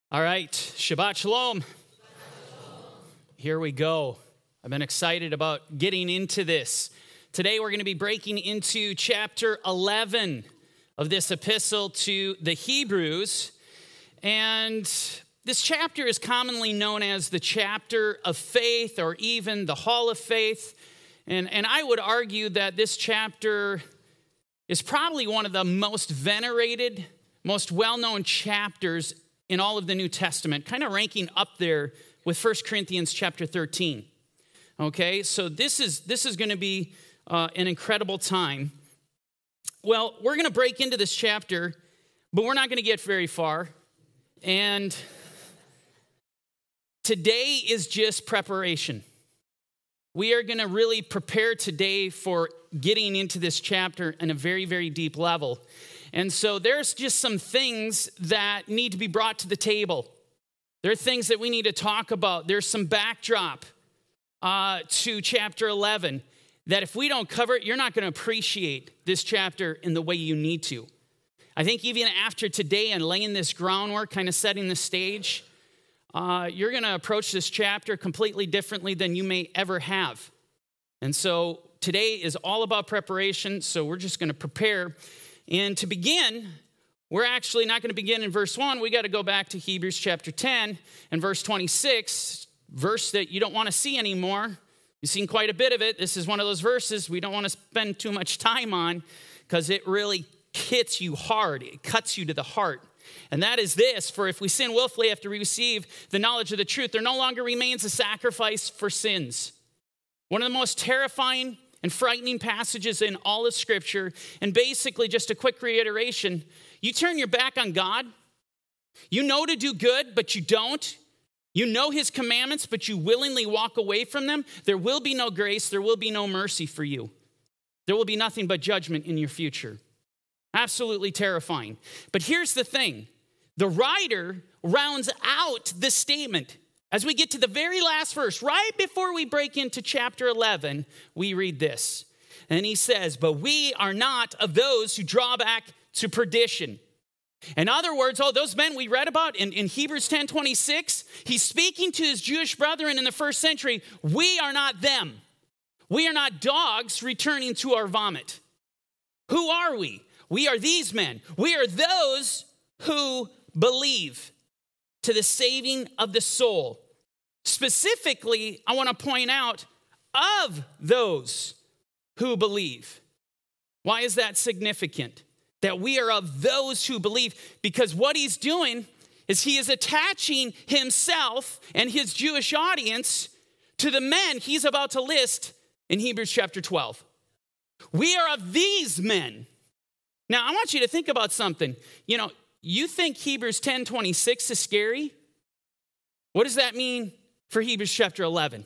All right, Shabbat Shalom. Here we go. I've been excited about getting into this. Today we're going to be breaking into chapter 11 of this epistle to the Hebrews. And this chapter is commonly known as the chapter of faith or even the hall of faith. And I would argue that this chapter is probably one of the most venerated, most well-known chapters in all of the New Testament, kind of ranking up there with 1 Corinthians chapter 13. Okay, so this is going to be an incredible time. Well, we're going to break into this chapter, but we're not going to get very far. And today is just preparation. We are going to really prepare today for getting into this chapter in a very, very deep level. And so there's just some things that need to be brought to the table. There are things that we need to talk about. There's some backdrop to chapter 11 that if we don't cover it, you're not going to appreciate this chapter in the way you need to. I think even after today and laying this groundwork, kind of setting the stage, you're going to approach this chapter completely differently than you may ever have. And so today is all about preparation, so we're just going to prepare. And to begin, we're actually not going to begin in verse 1. We got to go back to Hebrews chapter 10 and verse 26, verse that you don't want to see anymore. You've seen quite a bit of it. This is one of those verses we don't want to spend too much time on because it really hits you hard. It cuts you to the heart. And that is this: for if we sin willfully after we receive the knowledge of the truth, there no longer remains a sacrifice for sins. One of the most terrifying and frightening passages in all of Scripture. And basically, just a quick reiteration, you turn your back on God. You know to do good, but you don't. You know his commandments, but you willingly walk away from them. There will be no grace. There will be no mercy for you. There will be nothing but judgment in your future. Absolutely terrifying. But here's the thing. The writer rounds out the statement. As we get to the very last verse, right before we break into chapter 11, we read this. And he says, but we are not of those who draw back to perdition. In other words, those men we read about in Hebrews 10:26, he's speaking to his Jewish brethren in the first century. We are not them. We are not dogs returning to our vomit. Who are we? We are these men. We are those who believe to the saving of the soul. Specifically, I want to point out of those who believe. Why is that significant? That we are of those who believe, because what he's doing is he is attaching himself and his Jewish audience to the men he's about to list in Hebrews chapter 12. We are of these men. Now, I want you to think about something. You think Hebrews 10:26 is scary? What does that mean for Hebrews chapter 11?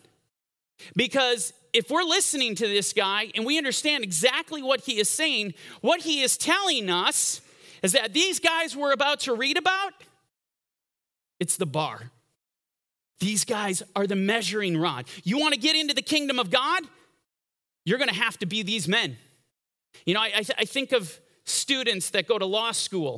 Because if we're listening to this guy and we understand exactly what he is saying, what he is telling us is that these guys we're about to read about, it's the bar. These guys are the measuring rod. You want to get into the kingdom of God? You're going to have to be these men. I think of students that go to law school,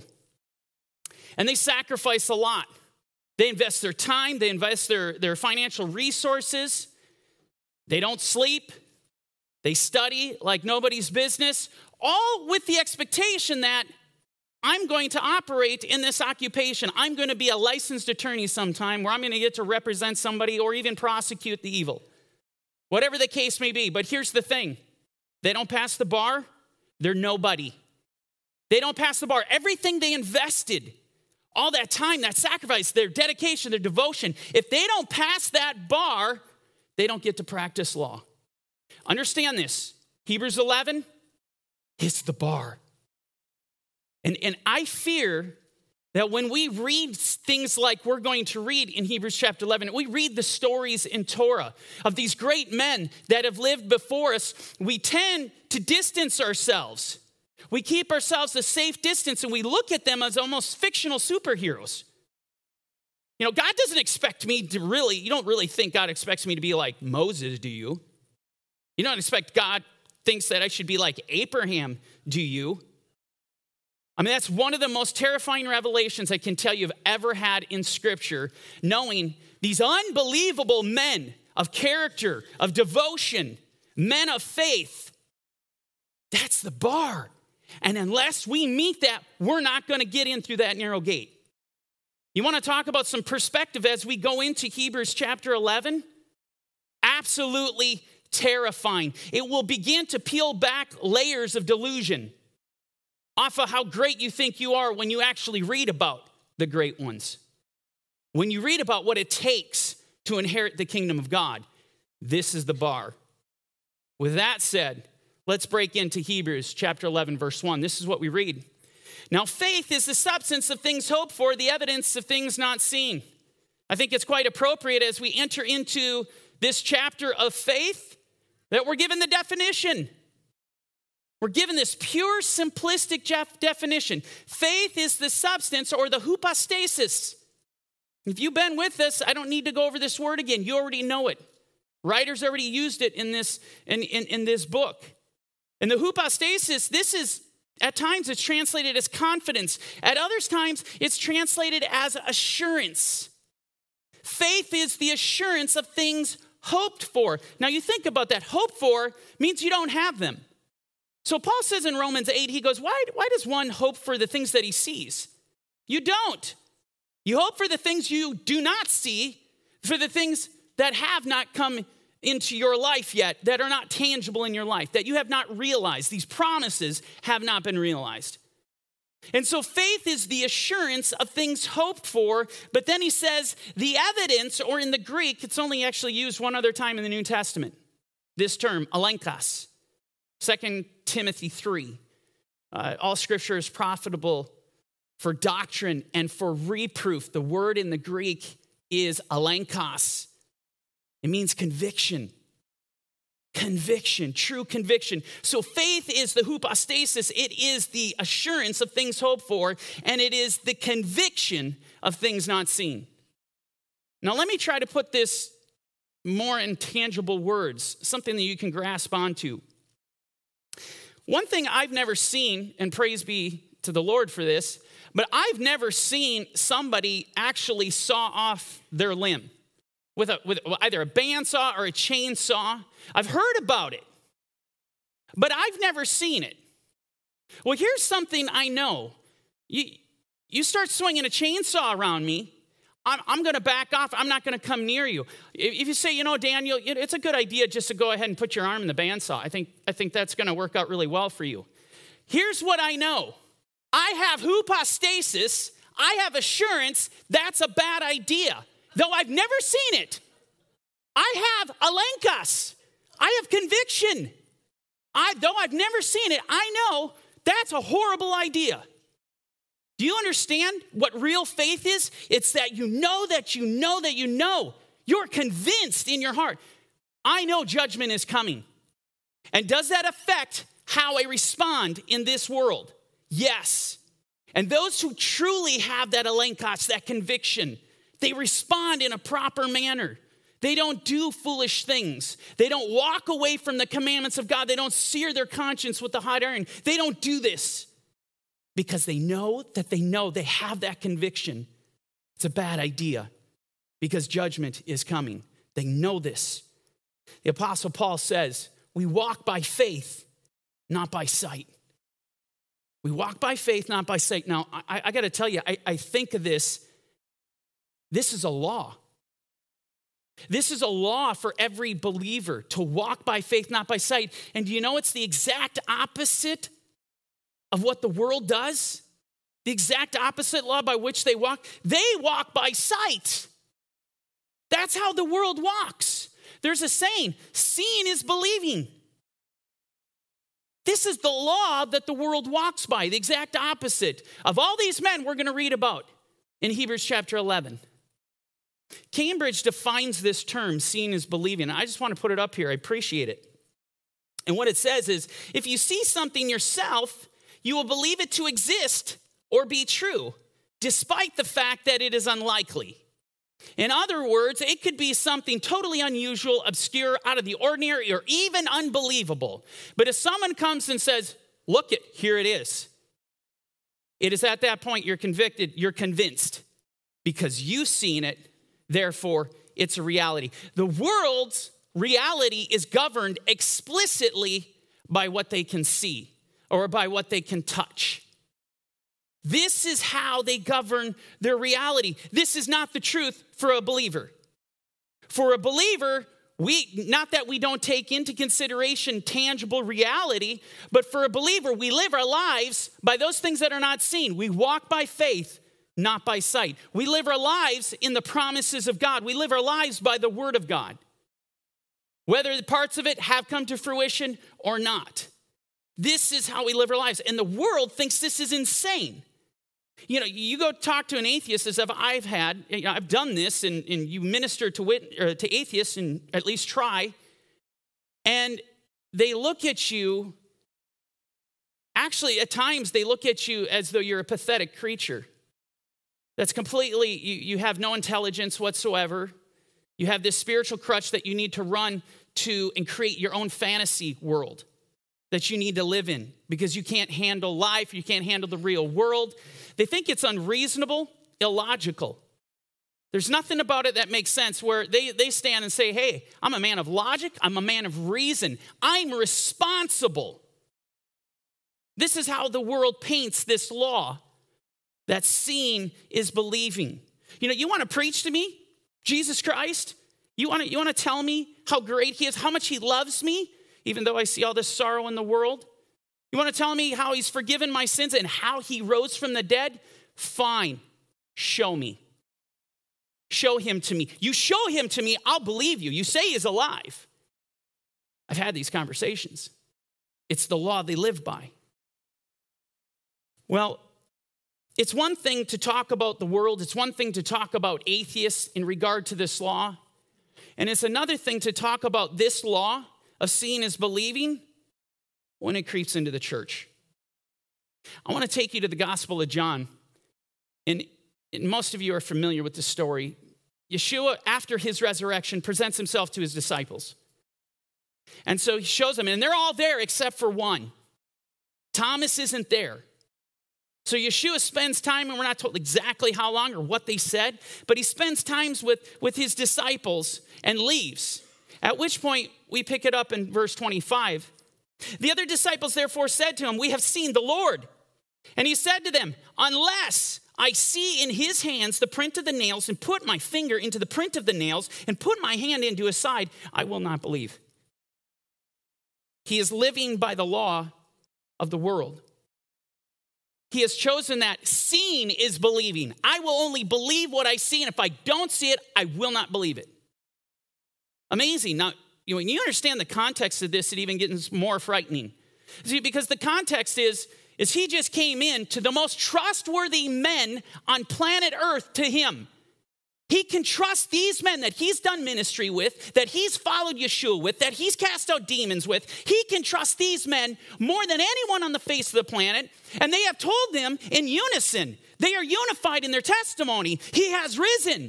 and they sacrifice a lot. They invest their time, they invest their financial resources. They don't sleep. They study like nobody's business, all with the expectation that I'm going to operate in this occupation. I'm going to be a licensed attorney sometime where I'm going to get to represent somebody or even prosecute the evil. Whatever the case may be. But here's the thing. They don't pass the bar, they're nobody. They don't pass the bar. Everything they invested, all that time, that sacrifice, their dedication, their devotion, if they don't pass that bar, they don't get to practice law. Understand this. Hebrews 11 is the bar. And I fear that when we read things like we're going to read in Hebrews chapter 11, we read the stories in Torah of these great men that have lived before us, we tend to distance ourselves. We keep ourselves a safe distance and we look at them as almost fictional superheroes. God doesn't expect me to you don't really think God expects me to be like Moses, do you? You don't expect God thinks that I should be like Abraham, do you? I mean, that's one of the most terrifying revelations I can tell you I've ever had in Scripture, knowing these unbelievable men of character, of devotion, men of faith. That's the bar. And unless we meet that, we're not going to get in through that narrow gate. You want to talk about some perspective as we go into Hebrews chapter 11? Absolutely terrifying. It will begin to peel back layers of delusion off of how great you think you are when you actually read about the great ones. When you read about what it takes to inherit the kingdom of God, this is the bar. With that said, let's break into Hebrews chapter 11, verse 1. This is what we read. Now, faith is the substance of things hoped for, the evidence of things not seen. I think it's quite appropriate as we enter into this chapter of faith that we're given the definition. We're given this pure, simplistic definition. Faith is the substance or the hypostasis. If you've been with us, I don't need to go over this word again. You already know it. Writers already used it in this book. And the hypostasis, this is, at times it's translated as confidence. At other times, it's translated as assurance. Faith is the assurance of things hoped for. Now you think about that. Hoped for means you don't have them. So Paul says in Romans 8, he goes, why does one hope for the things that he sees? You don't. You hope for the things you do not see, for the things that have not come into your life yet, that are not tangible in your life, that you have not realized. These promises have not been realized. And so faith is the assurance of things hoped for, but then he says the evidence, or in the Greek, it's only actually used one other time in the New Testament. This term, alenkos, 2 Timothy 3. All scripture is profitable for doctrine and for reproof. The word in the Greek is alenkos. It means conviction. Conviction, true conviction. So faith is the hypostasis. It is the assurance of things hoped for, and it is the conviction of things not seen. Now let me try to put this more in tangible words, something that you can grasp onto. One thing I've never seen, and praise be to the Lord for this, but I've never seen somebody actually saw off their limb with either a bandsaw or a chainsaw. I've heard about it, but I've never seen it. Well, here's something I know. You start swinging a chainsaw around me, I'm going to back off. I'm not going to come near you. If you say, Daniel, it's a good idea just to go ahead and put your arm in the bandsaw. I think that's going to work out really well for you. Here's what I know. I have hypostasis. I have assurance that's a bad idea, though I've never seen it. I have alenkos. I have conviction. Though I've never seen it, I know that's a horrible idea. Do you understand what real faith is? It's that you know that you know that you know. You're convinced in your heart. I know judgment is coming. And does that affect how I respond in this world? Yes. And those who truly have that alenkos, that conviction, they respond in a proper manner. They don't do foolish things. They don't walk away from the commandments of God. They don't sear their conscience with the hot iron. They don't do this because they know they have that conviction. It's a bad idea because judgment is coming. They know this. The Apostle Paul says, we walk by faith, not by sight. We walk by faith, not by sight. Now, I got to tell you, I think of this. This is a law. This is a law for every believer to walk by faith, not by sight. And do you know it's the exact opposite of what the world does? The exact opposite law by which they walk. They walk by sight. That's how the world walks. There's a saying, seeing is believing. This is the law that the world walks by, the exact opposite of all these men we're going to read about in Hebrews chapter 11. Cambridge defines this term, seeing is believing. I just want to put it up here. I appreciate it. And what it says is, if you see something yourself, you will believe it to exist or be true, despite the fact that it is unlikely. In other words, it could be something totally unusual, obscure, out of the ordinary, or even unbelievable. But if someone comes and says, look, here it is, It is at that point you're convicted, you're convinced, because you've seen it, therefore it's a reality. The world's reality is governed explicitly by what they can see or by what they can touch. This is how they govern their reality. This is not the truth for a believer. For a believer, not that we don't take into consideration tangible reality, but for a believer, we live our lives by those things that are not seen. We walk by faith, not by sight. We live our lives in the promises of God. We live our lives by the word of God, whether the parts of it have come to fruition or not. This is how we live our lives. And the world thinks this is insane. You know, you go talk to an atheist, as I've had, I've done this, and you minister to atheists, and at least try, and they look at you, actually at times they look at you as though you're a pathetic creature. That's completely, you have no intelligence whatsoever. You have this spiritual crutch that you need to run to and create your own fantasy world that you need to live in because you can't handle life, you can't handle the real world. They think it's unreasonable, illogical. There's nothing about it that makes sense where they stand and say, hey, I'm a man of logic, I'm a man of reason, I'm responsible. This is how the world paints this law, that seeing is believing. You know, you want to preach to me, Jesus Christ? You want to tell me how great he is, how much he loves me, even though I see all this sorrow in the world? You want to tell me how he's forgiven my sins and how he rose from the dead? Fine, show me. Show him to me. You show him to me, I'll believe you. You say he's alive. I've had these conversations. It's the law they live by. Well, it's one thing to talk about the world. It's one thing to talk about atheists in regard to this law. And it's another thing to talk about this law of seeing is believing when it creeps into the church. I want to take you to the Gospel of John. And most of you are familiar with this story. Yeshua, after his resurrection, presents himself to his disciples. And so he shows them, and they're all there except for one. Thomas isn't there. So Yeshua spends time, and we're not told exactly how long or what they said, but he spends times with his disciples and leaves. At which point, we pick it up in verse 25. The other disciples therefore said to him, we have seen the Lord. And he said to them, unless I see in his hands the print of the nails and put my finger into the print of the nails and put my hand into his side, I will not believe. He is living by the law of the world. He has chosen that seeing is believing. I will only believe what I see, and if I don't see it, I will not believe it. Amazing. Now, when you understand the context of this, it even gets more frightening. See, because the context is he just came in to the most trustworthy men on planet Earth to him. He can trust these men that he's done ministry with, that he's followed Yeshua with, that he's cast out demons with. He can trust these men more than anyone on the face of the planet. And they have told them in unison. They are unified in their testimony. He has risen.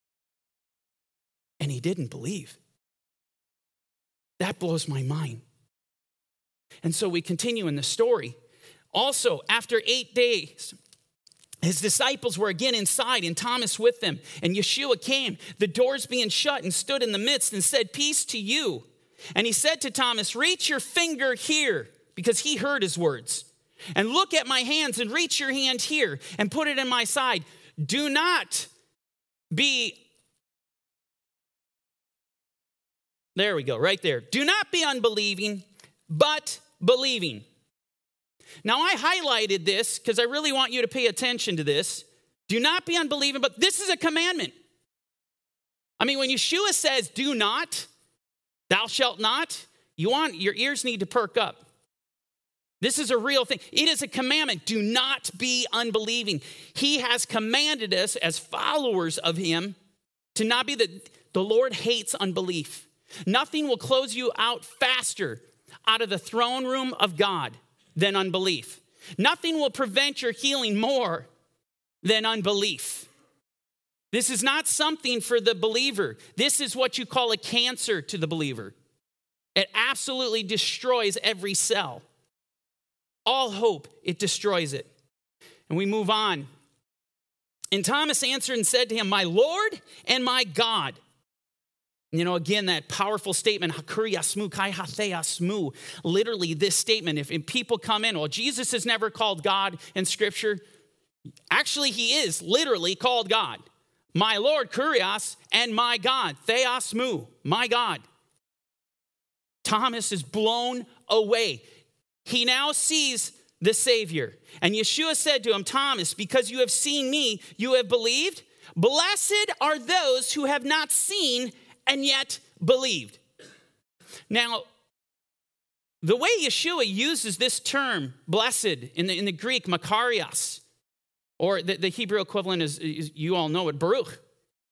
And he didn't believe. That blows my mind. And so we continue in the story. Also, after 8 days, his disciples were again inside and Thomas with them. And Yeshua came, the doors being shut, and stood in the midst and said, peace to you. And he said to Thomas, reach your finger here, because he heard his words. And look at my hands and reach your hand here and put it in my side. Do not be, there we go, right there. Do not be unbelieving, but believing. Now, I highlighted this because I really want you to pay attention to this. Do not be unbelieving, but this is a commandment. I mean, when Yeshua says, do not, thou shalt not, your ears need to perk up. This is a real thing. It is a commandment. Do not be unbelieving. He has commanded us as followers of him to not be the Lord hates unbelief. Nothing will close you out faster out of the throne room of God than unbelief. Nothing will prevent your healing more than unbelief. This is not something for the believer. This is what you call a cancer to the believer. It absolutely destroys every cell. All hope, it destroys it. And we move on. And Thomas answered and said to him, my Lord and my God. You know, again, that powerful statement, hakuriasmu kai hatheasmu. Literally, this statement, if people come in, well, Jesus is never called God in Scripture. Actually, he is literally called God. My Lord, kurios, and my God, theasmu, my God. Thomas is blown away. He now sees the Savior. And Yeshua said to him, Thomas, because you have seen me, you have believed. Blessed are those who have not seen and yet believed. Now, the way Yeshua uses this term, blessed, in the Greek, makarios, or the Hebrew equivalent is, you all know it, baruch.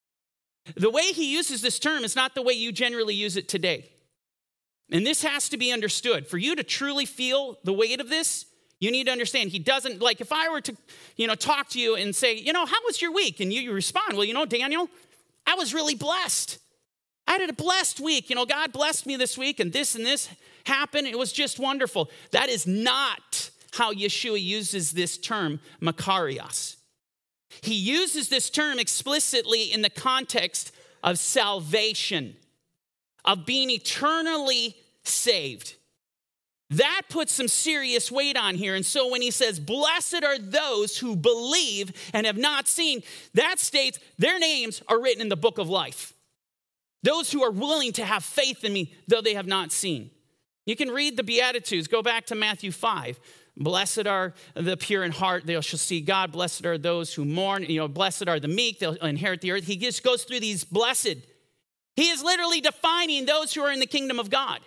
The way he uses this term is not the way you generally use it today. And this has to be understood. For you to truly feel the weight of this, you need to understand, he doesn't, like if I were to, talk to you and say, how was your week? And you respond, well, Daniel, I was really blessed. I had a blessed week. God blessed me this week and this happened. It was just wonderful. That is not how Yeshua uses this term, makarios. He uses this term explicitly in the context of salvation, of being eternally saved. That puts some serious weight on here. And so when he says, blessed are those who believe and have not seen, that states their names are written in the book of life. Those who are willing to have faith in me, though they have not seen. You can read the Beatitudes. Go back to Matthew 5. Blessed are the pure in heart, they shall see God. Blessed are those who mourn. Blessed are the meek, they'll inherit the earth. He just goes through these blessed. He is literally defining those who are in the kingdom of God.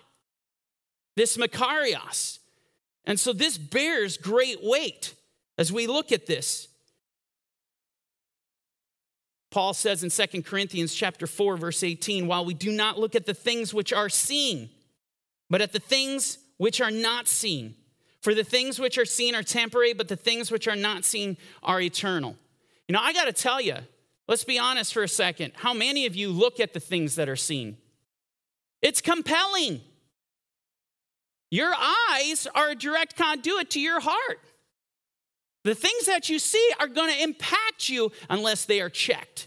This makarios. And so this bears great weight as we look at this. Paul says in 2 Corinthians chapter 4, verse 18, while we do not look at the things which are seen, but at the things which are not seen. For the things which are seen are temporary, but the things which are not seen are eternal. I got to tell you, let's be honest for a second. How many of you look at the things that are seen? It's compelling. Your eyes are a direct conduit to your heart. The things that you see are going to impact you unless they are checked.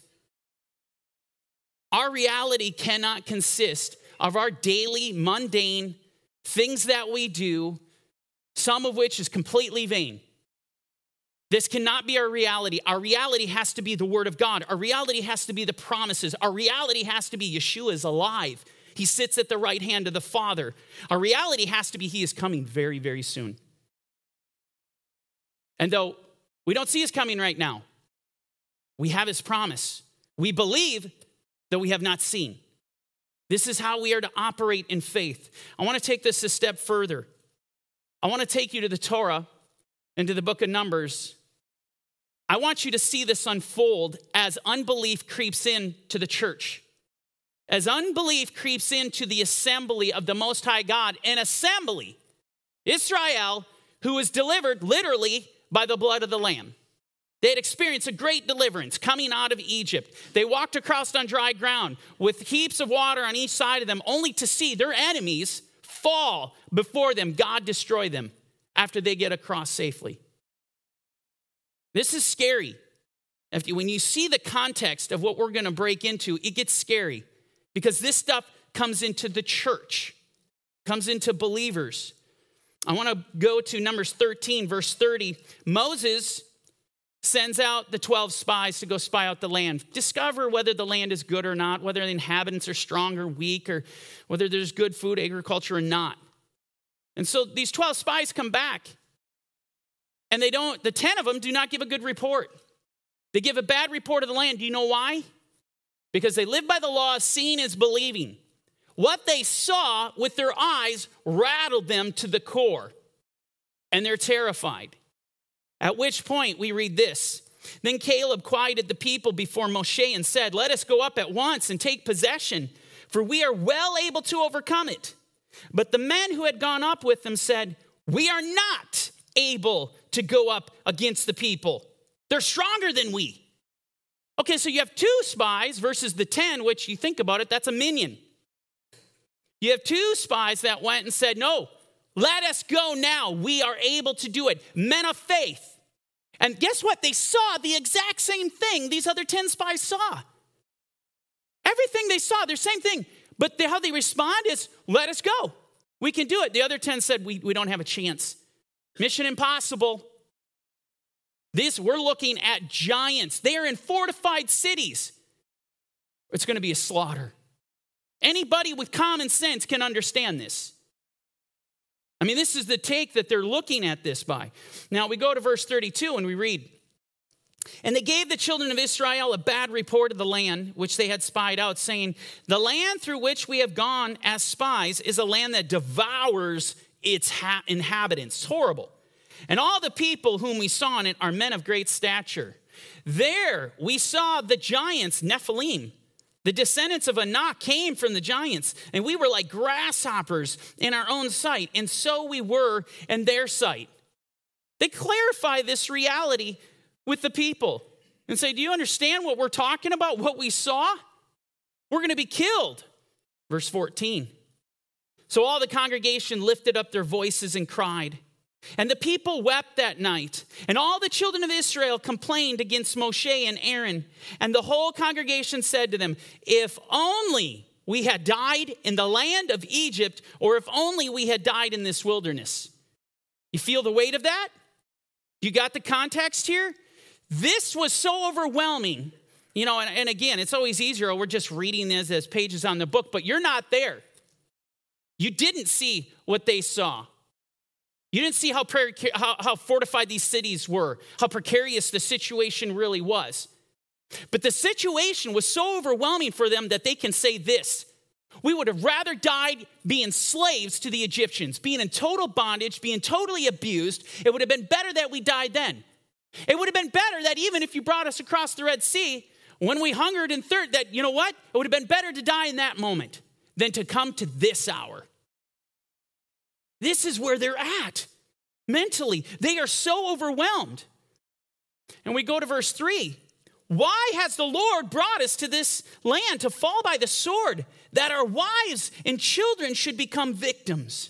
Our reality cannot consist of our daily, mundane things that we do, some of which is completely vain. This cannot be our reality. Our reality has to be the Word of God. Our reality has to be the promises. Our reality has to be Yeshua is alive. He sits at the right hand of the Father. Our reality has to be He is coming very, very soon. And though we don't see His coming right now, we have His promise. We believe, though we have not seen. This is how we are to operate in faith. I want to take this a step further. I want to take you to the Torah and to the book of Numbers. I want you to see this unfold as unbelief creeps into the church. As unbelief creeps into the assembly of the Most High God, an assembly, Israel, who was delivered literally by the blood of the Lamb. They had experienced a great deliverance coming out of Egypt. They walked across on dry ground with heaps of water on each side of them, only to see their enemies fall before them. God destroy them after they get across safely. This is scary. When you see the context of what we're going to break into, it gets scary. Because this stuff comes into the church, comes into believers. I want to go to Numbers 13, verse 30. Moses sends out the 12 spies to go spy out the land, discover whether the land is good or not, whether the inhabitants are strong or weak, or whether there's good food, agriculture or not. And so these 12 spies come back, and the 10 of them do not give a good report. They give a bad report of the land. Do you know why? Because they live by the law of seeing is believing. What they saw with their eyes rattled them to the core, and they're terrified. At which point we read this. Then Caleb quieted the people before Moshe and said, let us go up at once and take possession, for we are well able to overcome it. But the men who had gone up with them said, we are not able to go up against the people. They're stronger than we. Okay, so you have 2 spies versus the 10, which you think about it, that's a minion. You have 2 spies that went and said, no, let us go now. We are able to do it. Men of faith. And guess what? They saw the exact same thing these other 10 spies saw. Everything they saw, the same thing. But how they respond is, let us go. We can do it. The other 10 said, we don't have a chance. Mission impossible. We're looking at giants. They are in fortified cities. It's going to be a slaughter. Anybody with common sense can understand this. I mean, this is the take that they're looking at this by. Now, we go to verse 32 and we read, and they gave the children of Israel a bad report of the land which they had spied out, saying, the land through which we have gone as spies is a land that devours its inhabitants. It's horrible. And all the people whom we saw in it are men of great stature. There we saw the giants, Nephilim. The descendants of Anak came from the giants, and we were like grasshoppers in our own sight, and so we were in their sight. They clarify this reality with the people and say, do you understand what we're talking about, what we saw? We're going to be killed. Verse 14. So all the congregation lifted up their voices and cried. And the people wept that night. And all the children of Israel complained against Moshe and Aaron. And the whole congregation said to them, if only we had died in the land of Egypt, or if only we had died in this wilderness. You feel the weight of that? You got the context here? This was so overwhelming. You know, and again, it's always easier. We're just reading this as pages on the book, but you're not there. You didn't see what they saw. You didn't see how fortified these cities were, how precarious the situation really was. But the situation was so overwhelming for them that they can say this: we would have rather died being slaves to the Egyptians, being in total bondage, being totally abused. It would have been better that we died then. It would have been better that even if you brought us across the Red Sea, when we hungered and thirsted, that, you know what? It would have been better to die in that moment than to come to this hour. This is where they're at mentally. They are so overwhelmed. And we go to verse 3. Why has the Lord brought us to this land to fall by the sword, that our wives and children should become victims?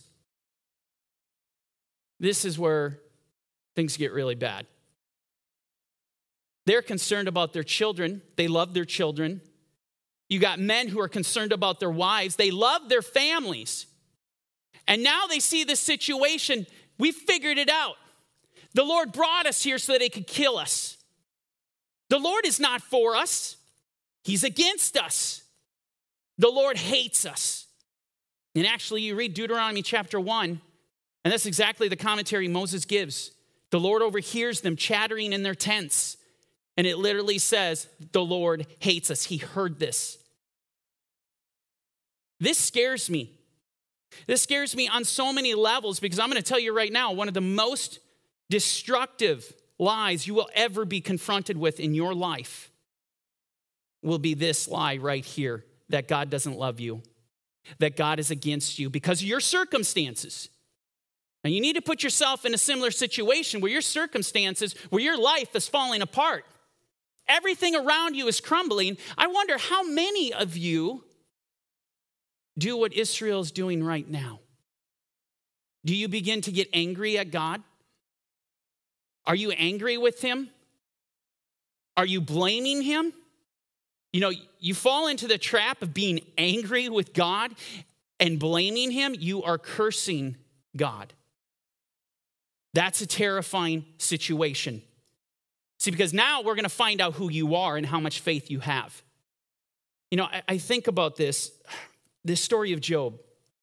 This is where things get really bad. They're concerned about their children. They love their children. You got men who are concerned about their wives. They love their families. And now they see this situation. We figured it out. The Lord brought us here so that he could kill us. The Lord is not for us. He's against us. The Lord hates us. And actually, you read Deuteronomy chapter 1, and that's exactly the commentary Moses gives. The Lord overhears them chattering in their tents. And it literally says, the Lord hates us. He heard this. This scares me. This scares me on so many levels, because I'm going to tell you right now, one of the most destructive lies you will ever be confronted with in your life will be this lie right here, that God doesn't love you, that God is against you because of your circumstances. And you need to put yourself in a similar situation where your circumstances, where your life is falling apart. Everything around you is crumbling. I wonder how many of you do what Israel's doing right now. Do you begin to get angry at God? Are you angry with him? Are you blaming him? You know, you fall into the trap of being angry with God and blaming him. You are cursing God. That's a terrifying situation. See, because now we're going to find out who you are and how much faith you have. You know, I think about this story of Job.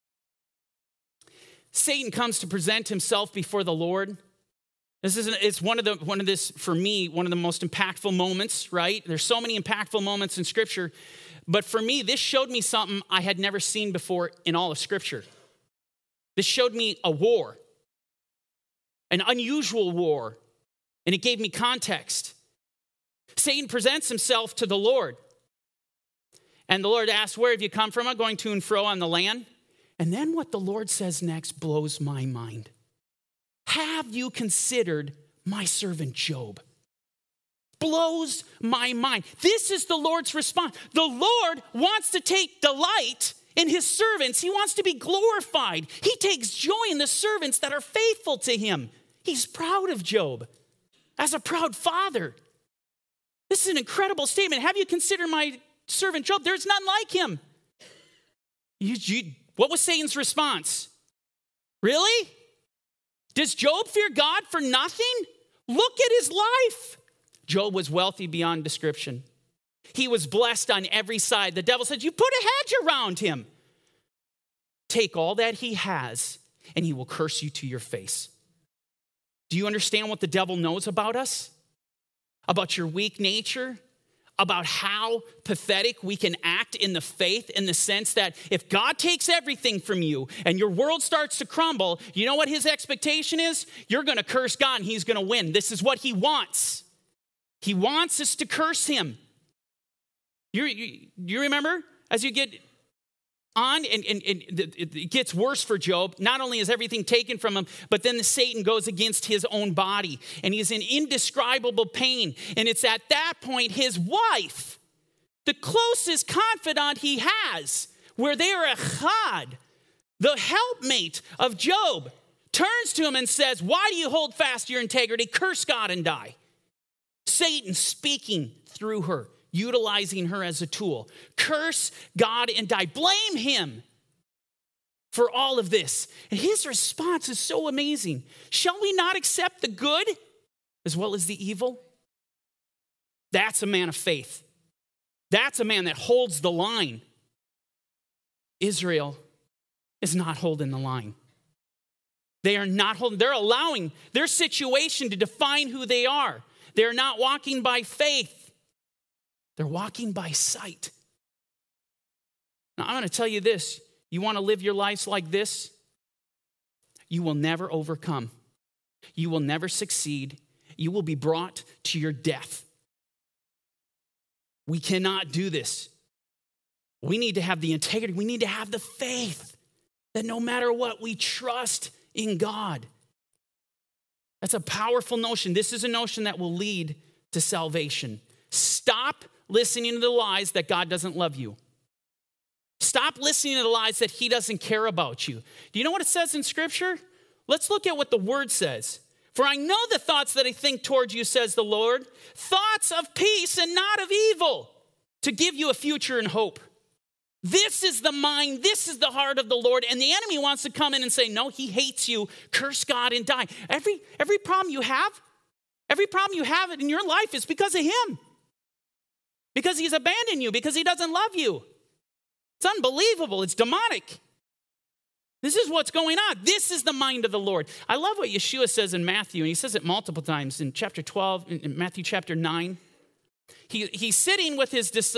Satan comes to present himself before the Lord. It's one of the most impactful moments, right? There's so many impactful moments in Scripture. But for me, this showed me something I had never seen before in all of Scripture. This showed me a war, an unusual war. And it gave me context. Satan presents himself to the Lord. And the Lord asks, where have you come from? I'm going to and fro on the land. And then what the Lord says next blows my mind. Have you considered my servant Job? Blows my mind. This is the Lord's response. The Lord wants to take delight in his servants. He wants to be glorified. He takes joy in the servants that are faithful to him. He's proud of Job. as a proud father. This is an incredible statement. Have you considered my servant Job? There's none like him. What was Satan's response? Really? Does Job fear God for nothing? Look at his life. Job was wealthy beyond description. He was blessed on every side. The devil said, you put a hedge around him. Take all that he has, and he will curse you to your face. Do you understand what the devil knows about us? About your weak nature? About how pathetic we can act in the faith, in the sense that if God takes everything from you and your world starts to crumble, you know what his expectation is? You're going to curse God and he's going to win. This is what he wants. He wants us to curse him. You remember as you get on and it gets worse for Job. Not only is everything taken from him, but then Satan goes against his own body and he's in indescribable pain. And it's at that point his wife, the closest confidant he has, where they are echad, the helpmate of Job, turns to him and says, why do you hold fast your integrity? Curse God and die. Satan speaking through her, utilizing her as a tool. Curse God and die. Blame him for all of this. And his response is so amazing. Shall we not accept the good as well as the evil? That's a man of faith. That's a man that holds the line. Israel is not holding the line. They are not holding, they're allowing their situation to define who they are. They're not walking by faith. They're walking by sight. Now, I'm going to tell you this. You want to live your lives like this? You will never overcome. You will never succeed. You will be brought to your death. We cannot do this. We need to have the integrity. We need to have the faith that no matter what, we trust in God. That's a powerful notion. This is a notion that will lead to salvation. Stop listening to the lies that God doesn't love you. Stop listening to the lies that he doesn't care about you. Do you know what it says in Scripture? Let's look at what the word says. For I know the thoughts that I think toward you, says the Lord, thoughts of peace and not of evil, to give you a future and hope. This is the mind, this is the heart of the Lord, and the enemy wants to come in and say, no, he hates you, curse God and die. Every problem you have in your life is because of him. Because he's abandoned you, because he doesn't love you. It's unbelievable. It's demonic. This is what's going on. This is the mind of the Lord. I love what Yeshua says in Matthew, and he says it multiple times in chapter 12, in Matthew chapter 9. He's sitting with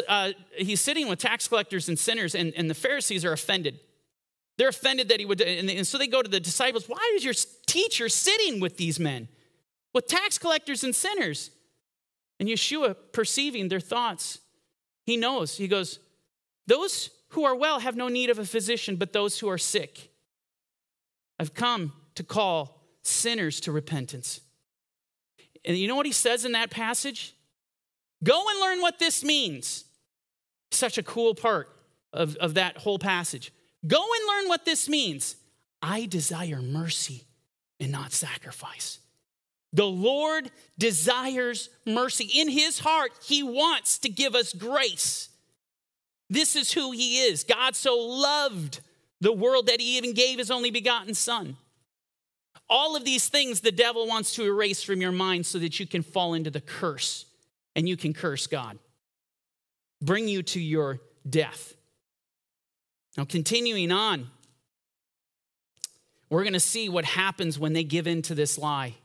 tax collectors and sinners, and the Pharisees are offended. They're offended that he would, and so they go to the disciples. Why is your teacher sitting with these men, with tax collectors and sinners? And Yeshua, perceiving their thoughts, he knows. He goes, those who are well have no need of a physician, but those who are sick. I've come to call sinners to repentance. And you know what he says in that passage? Go and learn what this means. Such a cool part of that whole passage. Go and learn what this means. I desire mercy and not sacrifice. The Lord desires mercy. In his heart, he wants to give us grace. This is who he is. God so loved the world that he even gave his only begotten son. All of these things the devil wants to erase from your mind so that you can fall into the curse and you can curse God. Bring you to your death. Now, continuing on, we're going to see what happens when they give in to this lie.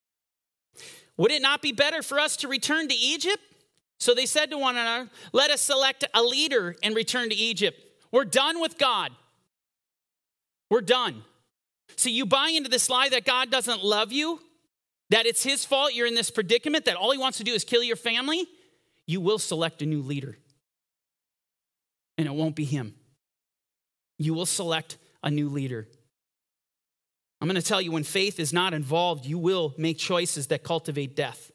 Would it not be better for us to return to Egypt? So they said to one another, let us select a leader and return to Egypt. We're done with God. We're done. So you buy into this lie that God doesn't love you, that it's his fault you're in this predicament, that all he wants to do is kill your family. You will select a new leader. And it won't be him. You will select a new leader. I'm going to tell you, when faith is not involved, you will make choices that cultivate death.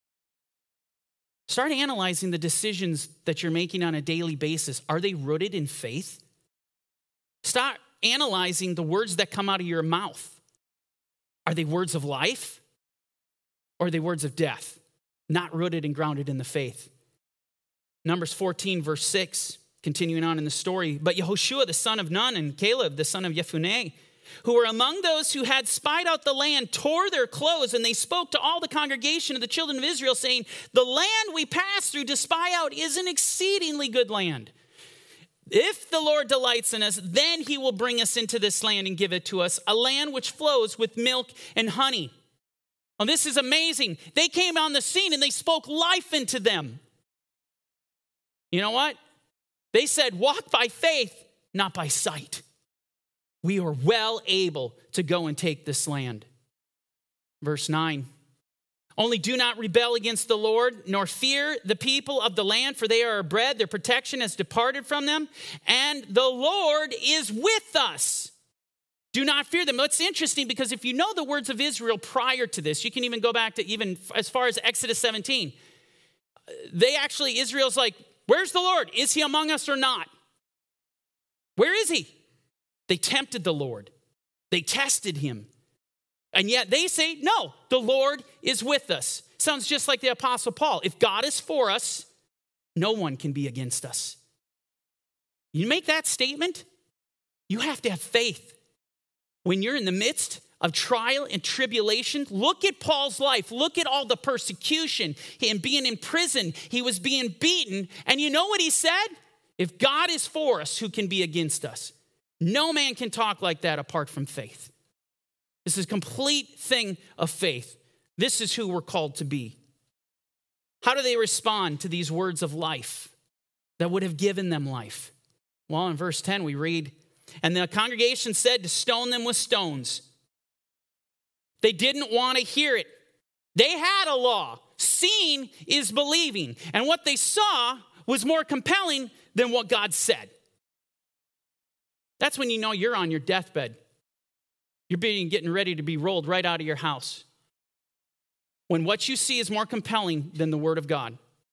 Start analyzing the decisions that you're making on a daily basis. Are they rooted in faith? Start analyzing the words that come out of your mouth. Are they words of life? Or are they words of death, not rooted and grounded in the faith? Numbers 14, verse 6, continuing on in the story. But Yehoshua, the son of Nun, and Caleb, the son of Jephunneh, who were among those who had spied out the land, tore their clothes, and they spoke to all the congregation of the children of Israel, saying, the land we passed through to spy out is an exceedingly good land. If the Lord delights in us, then he will bring us into this land and give it to us, a land which flows with milk and honey. Well, this is amazing. They came on the scene and they spoke life into them. You know what? They said, walk by faith, not by sight. We are well able to go and take this land. Verse 9. Only do not rebel against the Lord, nor fear the people of the land, for they are our bread. Their protection has departed from them, and the Lord is with us. Do not fear them. It's interesting because if you know the words of Israel prior to this, you can even go back to even as far as Exodus 17. Israel's like, where's the Lord? Is he among us or not? Where is he? They tempted the Lord. They tested him. And yet they say, no, the Lord is with us. Sounds just like the Apostle Paul. If God is for us, no one can be against us. You make that statement, you have to have faith. When you're in the midst of trial and tribulation, look at Paul's life. Look at all the persecution. Him being in prison, he was being beaten. And you know what he said? If God is for us, who can be against us? No man can talk like that apart from faith. This is a complete thing of faith. This is who we're called to be. How do they respond to these words of life that would have given them life? Well, in verse 10 we read, and the congregation said to stone them with stones. They didn't want to hear it. They had a law. Seeing is believing. And what they saw was more compelling than what God said. That's when you know you're on your deathbed. You're getting ready to be rolled right out of your house. When what you see is more compelling than the word of God.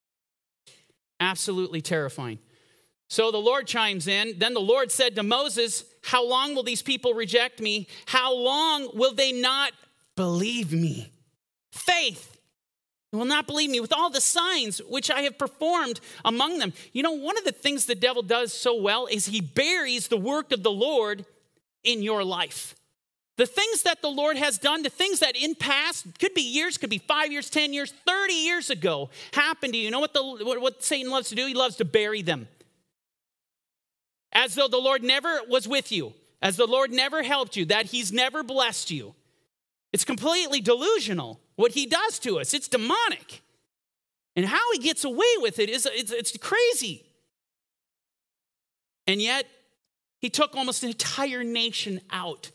Absolutely terrifying. So the Lord chimes in. Then the Lord said to Moses, how long will these people reject me? How long will they not believe me? Faith. They will not believe me with all the signs which I have performed among them. You know, one of the things the devil does so well is he buries the work of the Lord in your life. The things that the Lord has done, the things that in past, could be years, could be 5 years, 10 years, 30 years ago, happened to you. You know what Satan loves to do? He loves to bury them. As though the Lord never was with you, as the Lord never helped you, that he's never blessed you. It's completely delusional what he does to us. It's demonic. And how he gets away with it is it's crazy. And yet, he took almost an entire nation out.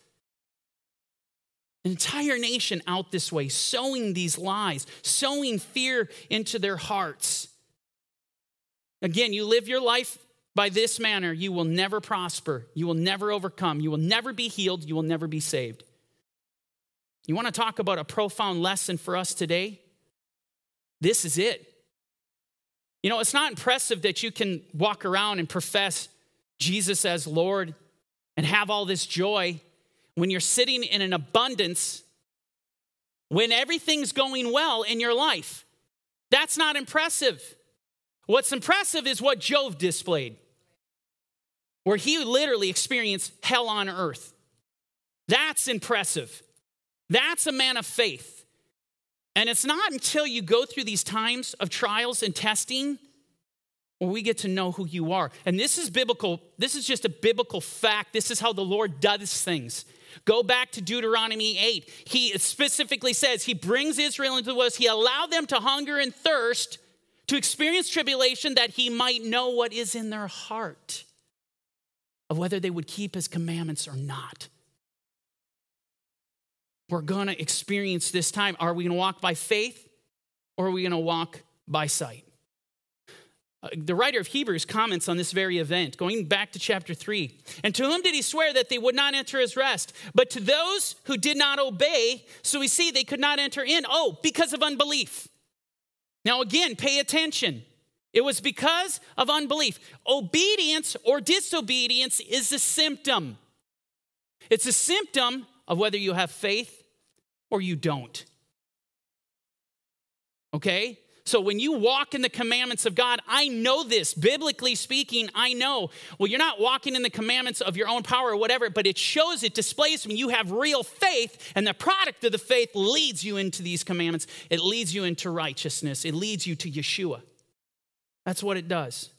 An entire nation out this way, sowing these lies, sowing fear into their hearts. Again, you live your life by this manner, you will never prosper. You will never overcome. You will never be healed. You will never be saved. You want to talk about a profound lesson for us today? This is it. You know, it's not impressive that you can walk around and profess Jesus as Lord and have all this joy when you're sitting in an abundance, when everything's going well in your life. That's not impressive. What's impressive is what Job displayed, where he literally experienced hell on earth. That's impressive. That's a man of faith. And it's not until you go through these times of trials and testing where we get to know who you are. And this is biblical. This is just a biblical fact. This is how the Lord does things. Go back to Deuteronomy 8. He specifically says he brings Israel into the wilderness. He allowed them to hunger and thirst, to experience tribulation, that he might know what is in their heart, of whether they would keep his commandments or not. We're going to experience this time. Are we going to walk by faith or are we going to walk by sight? The writer of Hebrews comments on this very event, going back to chapter 3. And to whom did he swear that they would not enter his rest? But to those who did not obey, so we see they could not enter in. Oh, because of unbelief. Now again, pay attention. It was because of unbelief. Obedience or disobedience is a symptom. It's a symptom of whether you have faith or you don't. okay? So when you walk in the commandments of God, I know this. Biblically speaking, I know. Well, you're not walking in the commandments of your own power or whatever, but it shows, it displays when you have real faith, and the product of the faith leads you into these commandments. It leads you into righteousness. It leads you to Yeshua. That's what it does.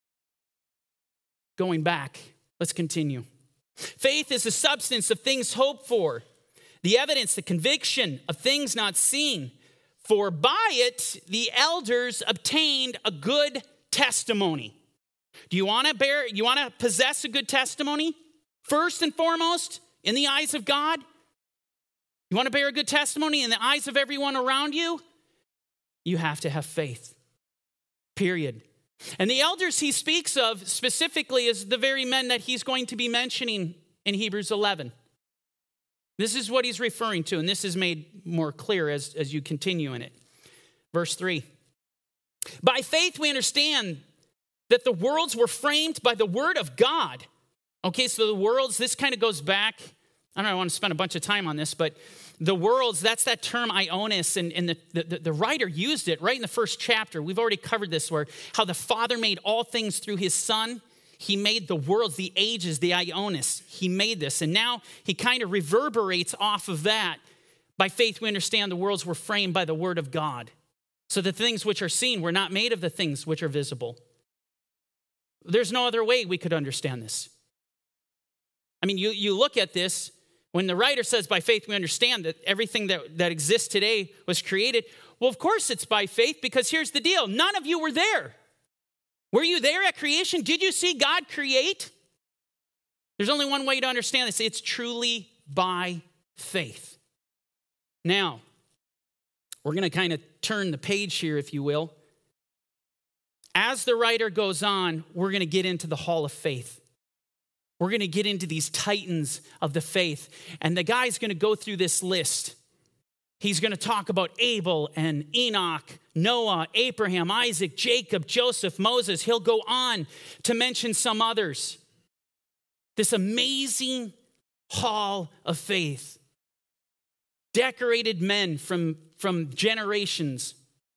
Going back, let's continue. Faith is the substance of things hoped for, the evidence, the conviction of things not seen. For by it, the elders obtained a good testimony. Do you want to possess a good testimony? First and foremost, in the eyes of God? You want to bear a good testimony in the eyes of everyone around you? You have to have faith. Period. And the elders he speaks of specifically is the very men that he's going to be mentioning in Hebrews 11. This is what he's referring to, and this is made more clear as you continue in it. Verse 3. By faith we understand that the worlds were framed by the word of God. Okay, so the worlds, this kind of goes back. I don't want to spend a bunch of time on this, but the worlds, that's that term Ionis, and the writer used it right in the first chapter. We've already covered this, where how the Father made all things through his Son. He made the worlds, the ages, the Ionis. He made this. And now he kind of reverberates off of that. By faith, we understand the worlds were framed by the word of God. So the things which are seen were not made of the things which are visible. There's no other way we could understand this. I mean, you look at this, when the writer says, by faith, we understand that everything that exists today was created. Well, of course it's by faith, because here's the deal. None of you were there. Were you there at creation? Did you see God create? There's only one way to understand this. It's truly by faith. Now, we're going to kind of turn the page here, if you will. As the writer goes on, we're going to get into the hall of faith. We're going to get into these titans of the faith. And the guy's going to go through this list. He's going to talk about Abel and Enoch, Noah, Abraham, Isaac, Jacob, Joseph, Moses. He'll go on to mention some others. This amazing hall of faith. Decorated men from generations.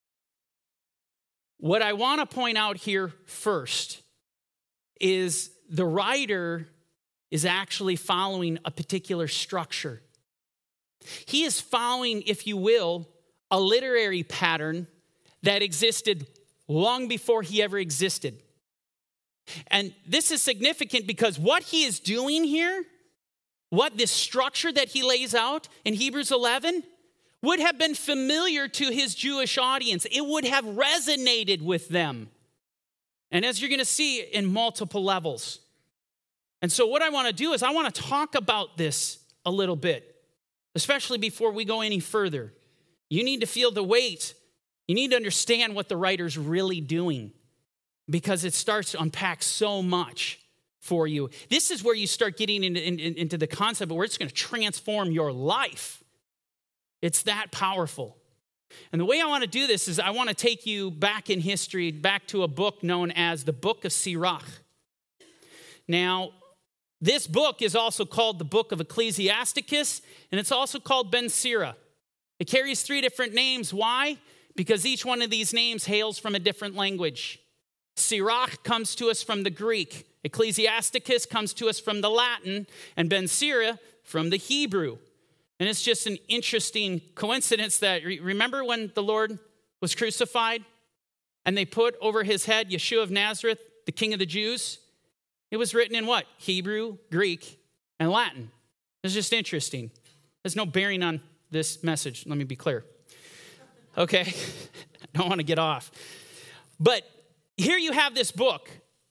What I want to point out here first is the writer is actually following a particular structure. He is following, if you will, a literary pattern that existed long before he ever existed. And this is significant because what he is doing here, what this structure that he lays out in Hebrews 11, would have been familiar to his Jewish audience. It would have resonated with them. And as you're going to see, in multiple levels. And so what I want to do is I want to talk about this a little bit, especially before we go any further. You need to feel the weight. You need to understand what the writer's really doing, because it starts to unpack so much for you. This is where you start getting into the concept of where it's going to transform your life. It's that powerful. And the way I want to do this is I want to take you back in history, back to a book known as the Book of Sirach. Now, this book is also called the Book of Ecclesiasticus, and it's also called Ben Sira. It carries 3 different names. Why? Because each one of these names hails from a different language. Sirach comes to us from the Greek. Ecclesiasticus comes to us from the Latin, and Ben Sira from the Hebrew. And it's just an interesting coincidence that, remember when the Lord was crucified and they put over his head Yeshua of Nazareth, the King of the Jews? It was written in what? Hebrew, Greek, and Latin. It's just interesting. There's no bearing on this message. Let me be clear. Okay? I don't want to get off. But here you have this book.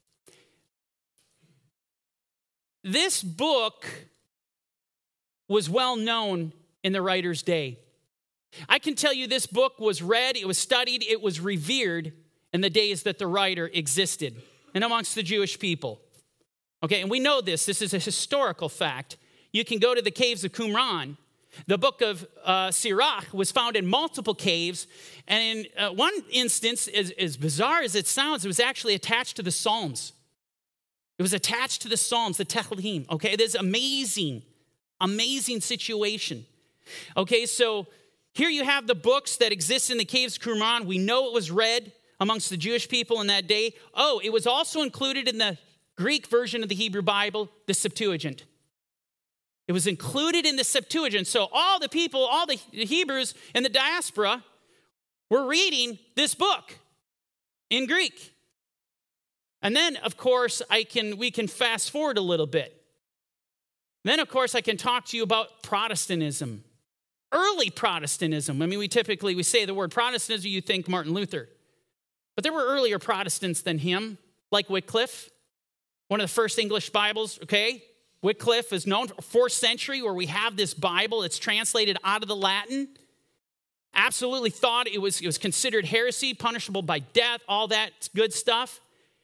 This book was well known in the writer's day. I can tell you this book was read, it was studied, it was revered in the days that the writer existed and amongst the Jewish people. Okay, and we know this. This is a historical fact. You can go to the caves of Qumran. The book of Sirach was found in multiple caves. And in one instance, as bizarre as it sounds, it was actually attached to the Psalms. It was attached to the Psalms, the Tehillim. Okay, it is amazing situation. Okay, so Here you have the books that exist in the caves of Qumran. We know it was read amongst the Jewish people in that day. Oh, it was also included in the Greek version of the Hebrew Bible, the Septuagint. It was included in the Septuagint. So all the people, all the Hebrews in the diaspora were reading this book in Greek. And then, of course, we can fast forward a little bit. Then, of course, I can talk to you about Protestantism. Early Protestantism. I mean, we say the word Protestantism, you think Martin Luther. But there were earlier Protestants than him, like Wycliffe, one of the first English Bibles, okay? Wycliffe is known for 4th century, where we have this Bible. It's translated out of the Latin. Absolutely thought it was considered heresy, punishable by death, all that good stuff.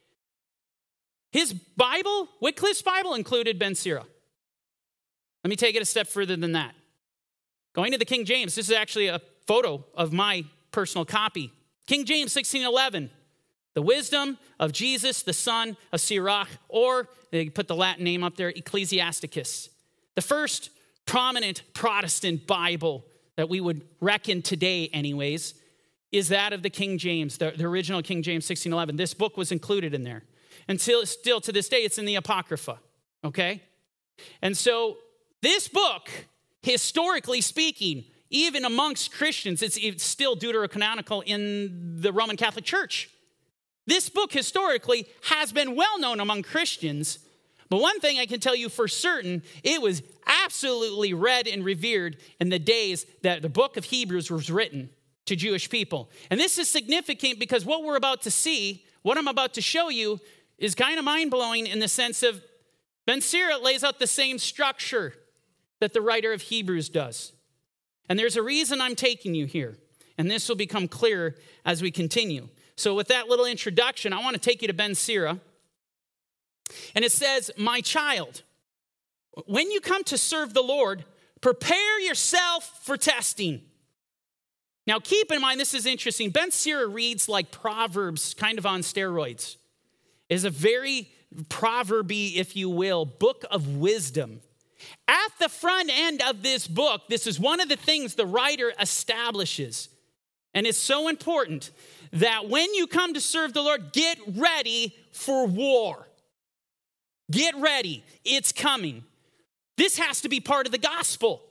His Bible, Wycliffe's Bible, included Ben Sira. Let me take it a step further than that. Going to the King James, this is actually a photo of my personal copy. King James 1611, the wisdom of Jesus, the son of Sirach, or they put the Latin name up there, Ecclesiasticus. The first prominent Protestant Bible that we would reckon today anyways is that of the King James, the original King James 1611. This book was included in there. Until still to this day, it's in the Apocrypha, okay? And so this book, historically speaking, even amongst Christians, it's still deuterocanonical in the Roman Catholic Church. This book historically has been well known among Christians, but one thing I can tell you for certain, it was absolutely read and revered in the days that the book of Hebrews was written to Jewish people. And this is significant because what we're about to see, what I'm about to show you, is kind of mind-blowing in the sense of Ben Sira lays out the same structure that the writer of Hebrews does. And there's a reason I'm taking you here, and this will become clearer as we continue. So with that little introduction, I want to take you to Ben Sira. And it says, my child, when you come to serve the Lord, prepare yourself for testing. Now keep in mind, this is interesting. Ben Sira reads like Proverbs kind of on steroids. It is a very proverby, if you will, book of wisdom. At the front end of this book, this is one of the things the writer establishes. And it's so important that when you come to serve the Lord, get ready for war. Get ready. It's coming. This has to be part of the gospel.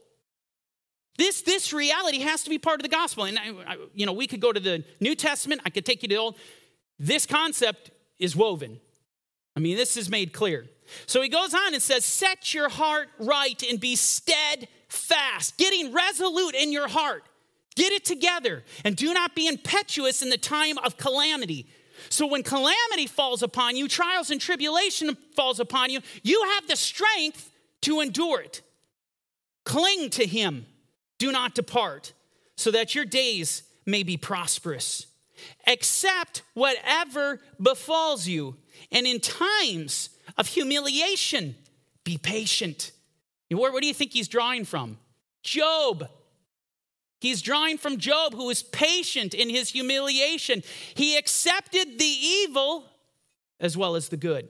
This reality has to be part of the gospel. And, we could go to the New Testament. I could take you to the Old. This concept is woven. I mean, this is made clear. So he goes on and says, set your heart right and be steadfast, getting resolute in your heart. Get it together and do not be impetuous in the time of calamity. So when calamity falls upon you, trials and tribulation falls upon you, you have the strength to endure it. Cling to him. Do not depart, so that your days may be prosperous. Accept whatever befalls you, and in times of humiliation, be patient. What do you think he's drawing from? Job. He's drawing from Job, who was patient in his humiliation. He accepted the evil as well as the good.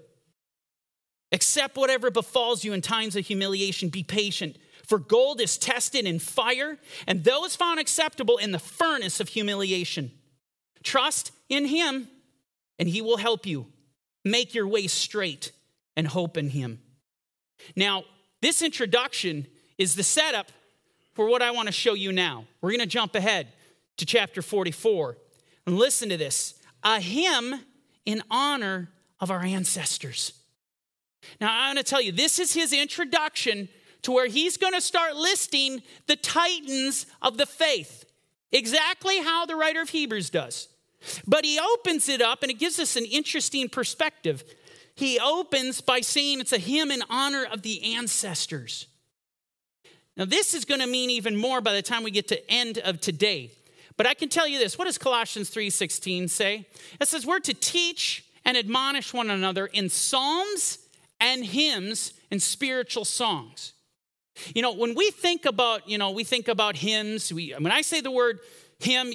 Accept whatever befalls you in times of humiliation. Be patient. For gold is tested in fire, and those found acceptable in the furnace of humiliation. Trust in him, and he will help you. Make your way straight and hope in him. Now, this introduction is the setup for what I want to show you now. We're going to jump ahead to chapter 44. And listen to this. A hymn in honor of our ancestors. Now, I'm going to tell you, this is his introduction to where he's going to start listing the titans of the faith. Exactly how the writer of Hebrews does. But he opens it up, and it gives us an interesting perspective. He opens by saying it's a hymn in honor of the ancestors. Now, this is going to mean even more by the time we get to end of today. But I can tell you this. What does Colossians 3:16 say? It says we're to teach and admonish one another in psalms and hymns and spiritual songs. When we think about, hymns, when I say the word hymn,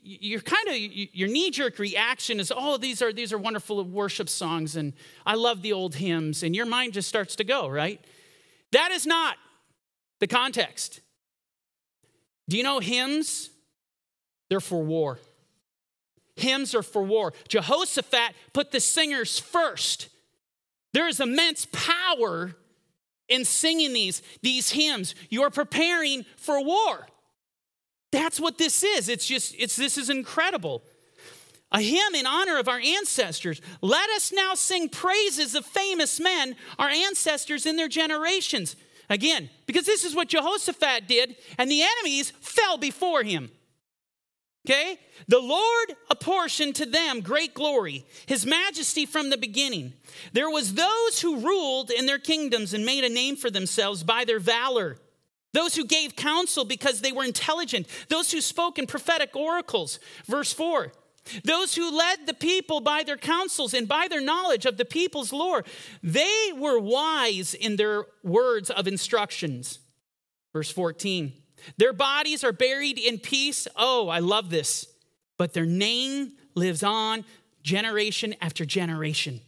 your knee-jerk reaction is, oh, these are wonderful worship songs, and I love the old hymns, and your mind just starts to go, right? That is not the context. Do you know hymns? They're for war. Hymns are for war. Jehoshaphat put the singers first. There is immense power in singing these hymns. You're preparing for war. That's what this is. This is incredible. A hymn in honor of our ancestors. Let us now sing praises of famous men, our ancestors in their generations. Again, because this is what Jehoshaphat did, and the enemies fell before him. Okay? The Lord apportioned to them great glory, his majesty from the beginning. There was those who ruled in their kingdoms and made a name for themselves by their valor. Those who gave counsel because they were intelligent. Those who spoke in prophetic oracles. Verse 4. Those who led the people by their counsels and by their knowledge of the people's lore. They were wise in their words of instructions. Verse 14. Their bodies are buried in peace. Oh, I love this. But their name lives on generation after generation.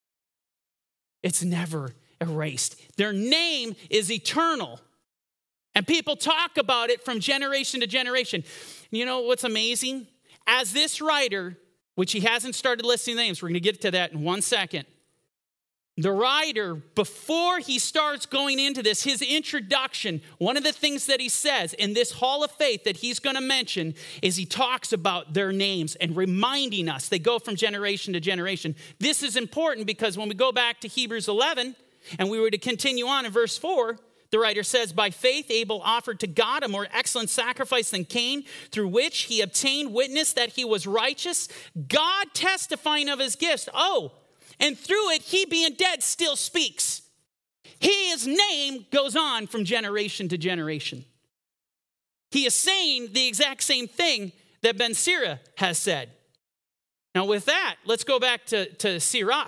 It's never erased. Their name is eternal. And people talk about it from generation to generation. You know what's amazing? As this writer, which he hasn't started listing names, we're going to get to that in 1 second. The writer, before he starts going into this, his introduction, one of the things that he says in this hall of faith that he's going to mention is he talks about their names and reminding us. They go from generation to generation. This is important because when we go back to Hebrews 11 and we were to continue on in verse 4, the writer says, by faith, Abel offered to God a more excellent sacrifice than Cain, through which he obtained witness that he was righteous, God testifying of his gifts. Oh, and through it, he being dead still speaks. His name goes on from generation to generation. He is saying the exact same thing that Ben Sira has said. Now with that, let's go back to Sirach.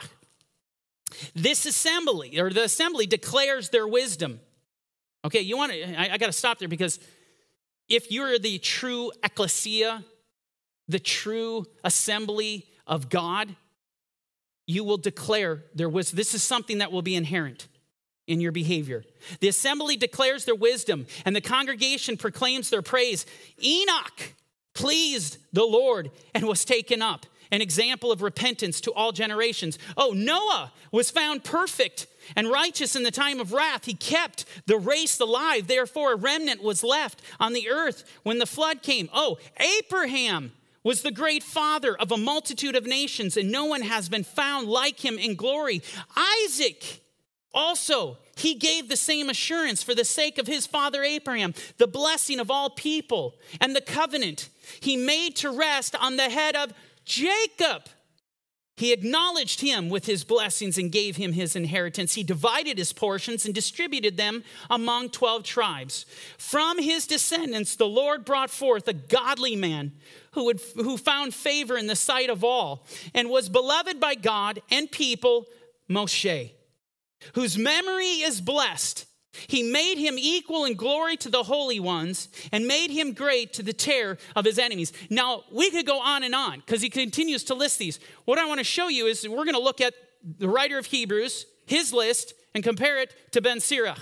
This assembly, or the assembly, declares their wisdom. Okay, I got to stop there because if you're the true ecclesia, the true assembly of God, you will declare their wisdom. This is something that will be inherent in your behavior. The assembly declares their wisdom, and the congregation proclaims their praise. Enoch pleased the Lord and was taken up, an example of repentance to all generations. Oh, Noah was found perfect and righteous in the time of wrath. He kept the race alive. Therefore, a remnant was left on the earth when the flood came. Oh, Abraham was the great father of a multitude of nations, and no one has been found like him in glory. Isaac also, he gave the same assurance for the sake of his father Abraham, the blessing of all people, and the covenant he made to rest on the head of Jacob. He acknowledged him with his blessings and gave him his inheritance. He divided his portions and distributed them among 12 tribes. From his descendants, the Lord brought forth a godly man who found favor in the sight of all and was beloved by God and people, Moshe, whose memory is blessed. He made him equal in glory to the holy ones and made him great to the terror of his enemies. Now, we could go on because he continues to list these. What I want to show you is we're going to look at the writer of Hebrews, his list, and compare it to Ben Sirach.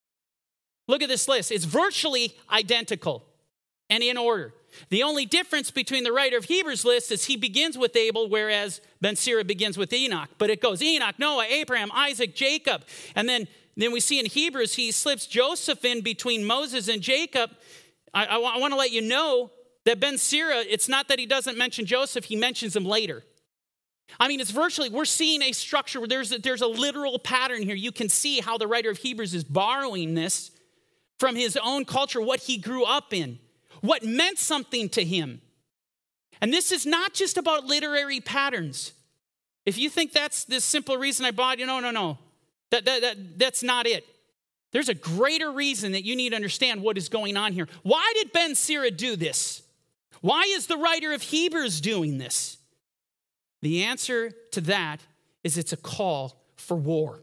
Look at this list. It's virtually identical and in order. The only difference between the writer of Hebrews list is he begins with Abel, whereas Ben Sirach begins with Enoch. But it goes Enoch, Noah, Abraham, Isaac, Jacob, and then we see in Hebrews, he slips Joseph in between Moses and Jacob. I want to let you know that Ben Sirach, it's not that he doesn't mention Joseph, he mentions him later. I mean, it's virtually, we're seeing a structure where there's a literal pattern here. You can see how the writer of Hebrews is borrowing this from his own culture, what he grew up in, what meant something to him. And this is not just about literary patterns. If you think that's the simple reason I bought, no. That's not it. There's a greater reason that you need to understand what is going on here. Why did Ben Sirach do this? Why is the writer of Hebrews doing this? The answer to that is it's a call for war.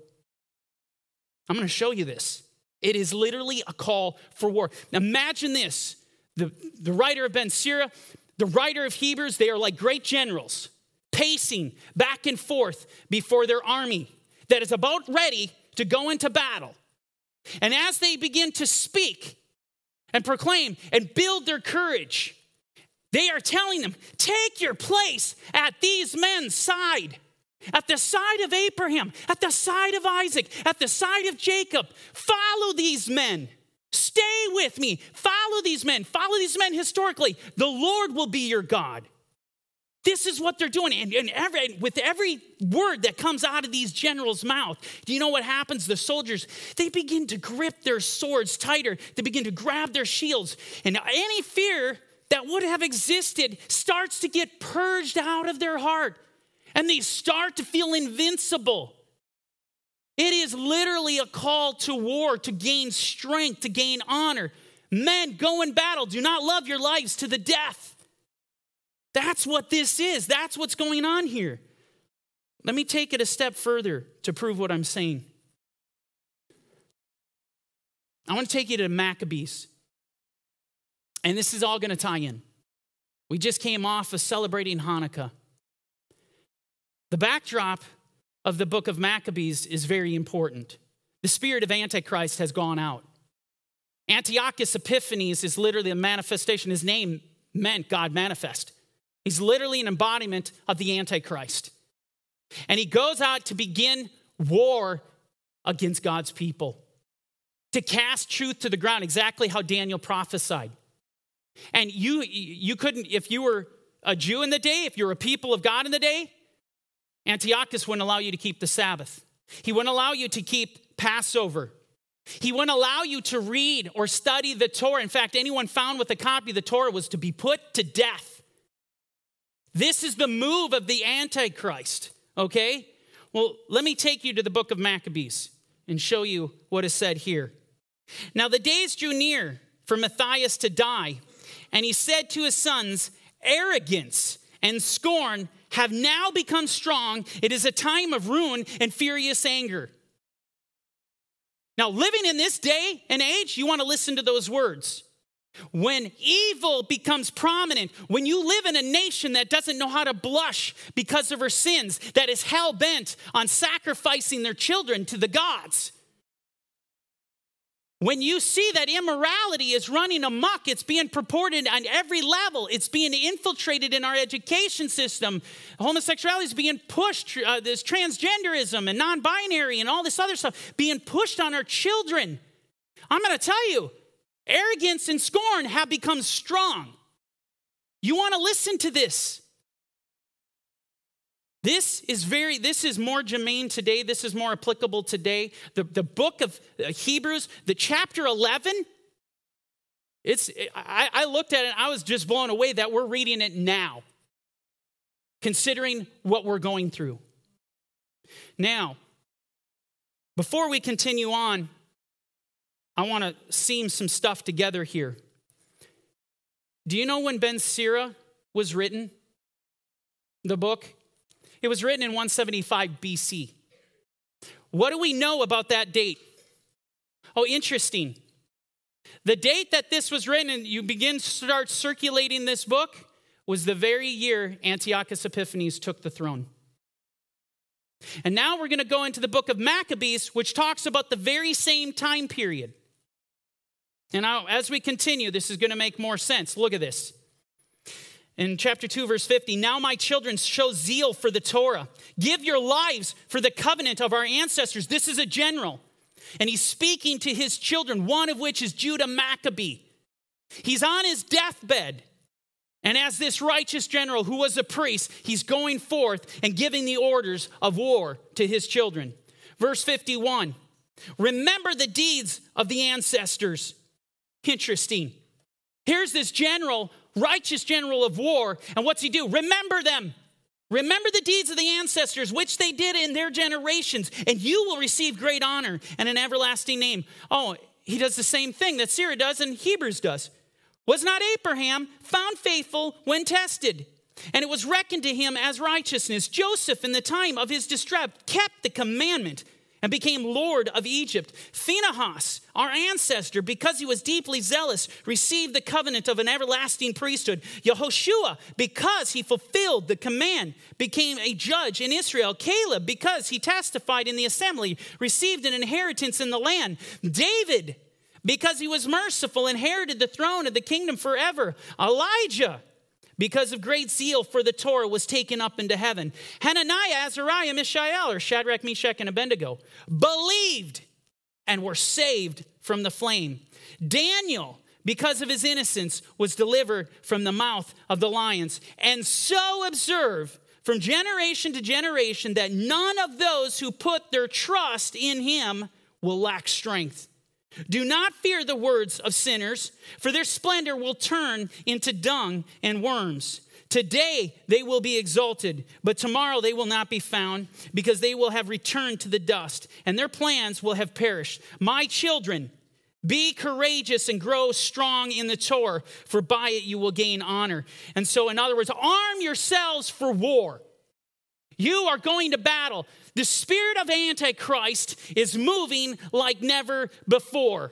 I'm going to show you this. It is literally a call for war. Imagine this. The writer of Ben Sirach, the writer of Hebrews, they are like great generals, pacing back and forth before their army that is about ready to go into battle. And as they begin to speak, and proclaim and build their courage. They are telling them, take your place at these men's side, at the side of Abraham, at the side of Isaac, at the side of Jacob. Follow these men. Stay with me. Follow these men. Follow these men historically. The Lord will be your God. This is what they're doing. And with every word that comes out of these generals' mouth, do you know what happens? The soldiers, they begin to grip their swords tighter. They begin to grab their shields. And any fear that would have existed starts to get purged out of their heart. And they start to feel invincible. It is literally a call to war, to gain strength, to gain honor. Men, go in battle. Do not love your lives to the death. That's what this is. That's what's going on here. Let me take it a step further to prove what I'm saying. I want to take you to Maccabees. And this is all going to tie in. We just came off of celebrating Hanukkah. The backdrop of the book of Maccabees is very important. The spirit of Antichrist has gone out. Antiochus Epiphanes is literally a manifestation. His name meant God manifest. He's literally an embodiment of the Antichrist. And he goes out to begin war against God's people, to cast truth to the ground, exactly how Daniel prophesied. And you couldn't, if you were a Jew in the day, if you were a people of God in the day, Antiochus wouldn't allow you to keep the Sabbath. He wouldn't allow you to keep Passover. He wouldn't allow you to read or study the Torah. In fact, anyone found with a copy of the Torah was to be put to death. This is the move of the Antichrist, okay? Well, let me take you to the book of Maccabees and show you what is said here. Now the days drew near for Matthias to die, and he said to his sons, arrogance and scorn have now become strong. It is a time of ruin and furious anger. Now, living in this day and age, you want to listen to those words. When evil becomes prominent, when you live in a nation that doesn't know how to blush because of her sins, that is hell-bent on sacrificing their children to the gods, when you see that immorality is running amok, it's being purported on every level. It's being infiltrated in our education system. Homosexuality is being pushed. There's transgenderism and non-binary and all this other stuff being pushed on our children. I'm going to tell you, arrogance and scorn have become strong. You want to listen to this. This is more germane today. This is more applicable today. The book of Hebrews, the chapter 11, I looked at it and I was just blown away that we're reading it now, considering what we're going through. Now, before we continue on, I want to seam some stuff together here. Do you know when Ben Sira was written? The book? It was written in 175 BC. What do we know about that date? Oh, interesting. The date that this was written and you begin to start circulating this book was the very year Antiochus Epiphanes took the throne. And now we're going to go into the book of Maccabees, which talks about the very same time period. And now, as we continue, this is going to make more sense. Look at this. In chapter 2, verse 50, now my children, show zeal for the Torah. Give your lives for the covenant of our ancestors. This is a general. And he's speaking to his children, one of which is Judah Maccabee. He's on his deathbed. And as this righteous general who was a priest, he's going forth and giving the orders of war to his children. Verse 51, remember the deeds of the ancestors. Interesting. Here's this general, righteous general of war, and what's he do? Remember them. Remember the deeds of the ancestors, which they did in their generations, and you will receive great honor and an everlasting name. Oh, he does the same thing that Sira does and Hebrews does. Was not Abraham found faithful when tested? And it was reckoned to him as righteousness. Joseph, in the time of his distress, kept the commandment and became Lord of Egypt. Phinehas, our ancestor, because he was deeply zealous, received the covenant of an everlasting priesthood. Yehoshua, because he fulfilled the command, became a judge in Israel. Caleb, because he testified in the assembly, received an inheritance in the land. David, because he was merciful, inherited the throne of the kingdom forever. Elijah, because of great zeal for the Torah, was taken up into heaven. Hananiah, Azariah, Mishael, or Shadrach, Meshach, and Abednego, believed and were saved from the flame. Daniel, because of his innocence, was delivered from the mouth of the lions. And so observe from generation to generation that none of those who put their trust in him will lack strength. Do not fear the words of sinners, for their splendor will turn into dung and worms. Today they will be exalted, but tomorrow they will not be found, because they will have returned to the dust, and their plans will have perished. My children, be courageous and grow strong in the Torah, for by it you will gain honor. And so, in other words, arm yourselves for war. You are going to battle. The spirit of Antichrist is moving like never before.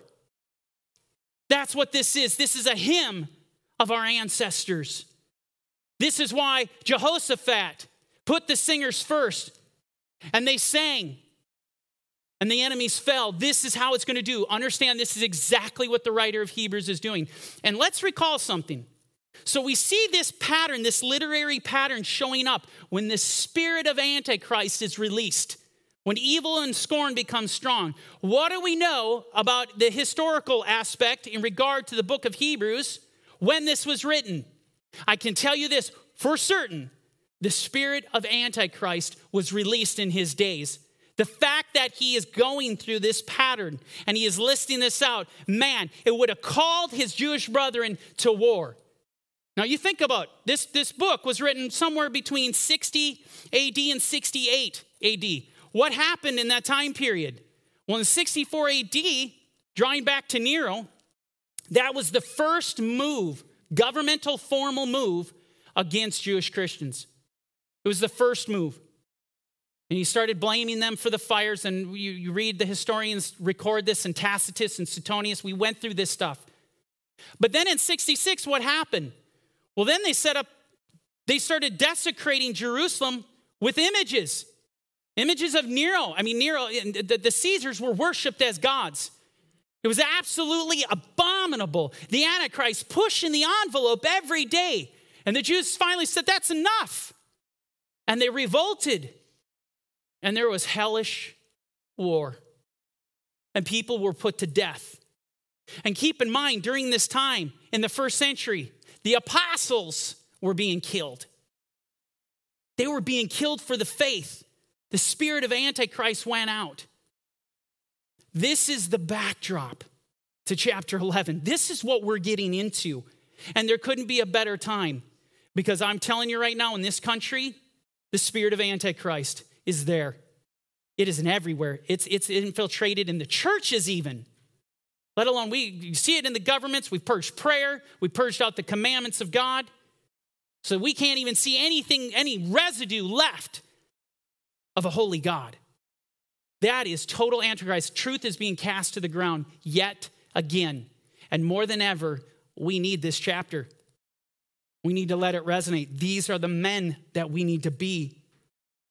That's what this is. This is a hymn of our ancestors. This is why Jehoshaphat put the singers first, and they sang, and the enemies fell. This is how it's going to do. Understand, this is exactly what the writer of Hebrews is doing. And let's recall something. So we see this pattern, this literary pattern showing up when the spirit of Antichrist is released, when evil and scorn become strong. What do we know about the historical aspect in regard to the book of Hebrews when this was written? I can tell you this for certain. The spirit of Antichrist was released in his days. The fact that he is going through this pattern and he is listing this out, man, it would have called his Jewish brethren to war. Now you think about this book was written somewhere between 60 AD and 68 AD. What happened in that time period? Well, in 64 AD, drawing back to Nero, that was the first move, governmental formal move against Jewish Christians. It was the first move. And he started blaming them for the fires, and you read the historians record this, and Tacitus and Suetonius, we went through this stuff. But then in 66, what happened? Well, then they started desecrating Jerusalem with images of Nero. I mean, Nero, the Caesars were worshiped as gods. It was absolutely abominable. The Antichrist pushing the envelope every day. And the Jews finally said, that's enough. And they revolted. And there was hellish war. And people were put to death. And keep in mind, during this time, in the first century, the apostles were being killed. They were being killed for the faith. The spirit of Antichrist went out. This is the backdrop to chapter 11. This is what we're getting into. And there couldn't be a better time, because I'm telling you right now, in this country, the spirit of Antichrist is there. It isn't everywhere. It's infiltrated in the churches even. Let alone, you see it in the governments. We've purged prayer. We purged out the commandments of God. So we can't even see any residue left of a holy God. That is total Antichrist. Truth is being cast to the ground yet again. And more than ever, we need this chapter. We need to let it resonate. These are the men that we need to be.